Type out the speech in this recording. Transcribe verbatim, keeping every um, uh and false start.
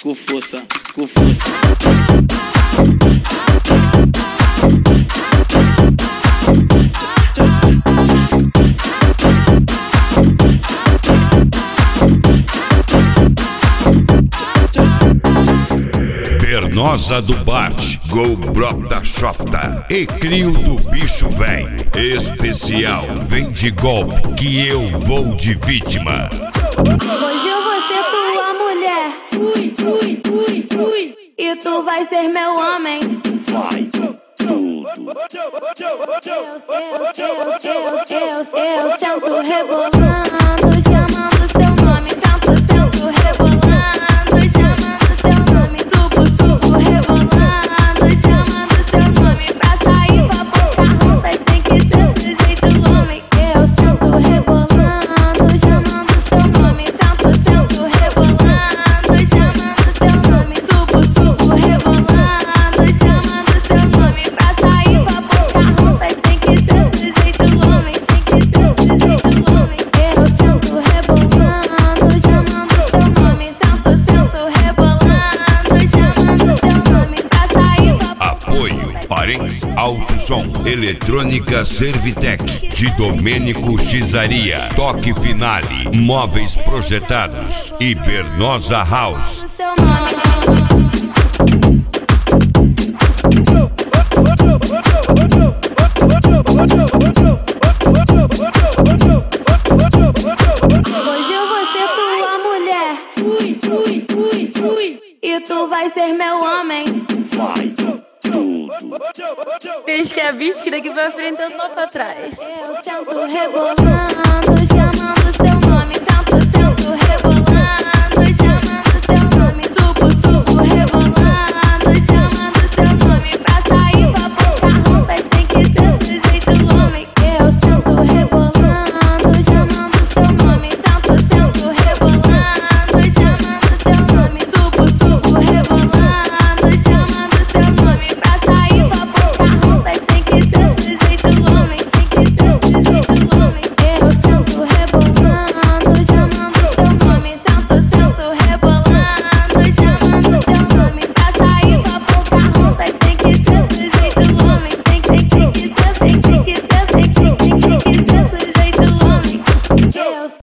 com força, com força. Bernosa do Bart, GoBro da Xota e Crio do Bicho Véi. Especial Vem de Golpe que eu vou de vítima. Hoje eu vou ser tua mulher, ui, ui, ui, ui, e tu vai ser meu homem. Vai tudo. Eu, eu, eu, eu, eu, eu sento rebolando, chamando seu nome, tanto sento rebolando, chamando seu nome, duplo suco rebolando, chamando seu nome pra sair pra boca juntas, tem que ser do jeito homem. Eu sento rebolando, chamando seu nome, tanto sento rebolando, chamando seu nome, duplo suco rebolando, chamando seu nome pra sair pra boca juntas, tem que ser do jeito homem, tem que ser do jeito homem. Eu sento rebolando, chamando seu nome, tanto sento rebolando, chamando seu nome pra sair pra boca. Apoio Parentes Alto Som, Eletrônica Servitec, de Domênico Xizaria, Toque Finale, Móveis Projetados e Bernosa House. Seu nome. Hoje eu vou ser tua mulher, ui, ui, ui, ui, e tu vai ser meu homem. Vai tudo. Diz que é bicho que daqui pra frente é só pra trás. Eu sento rebolando, chamando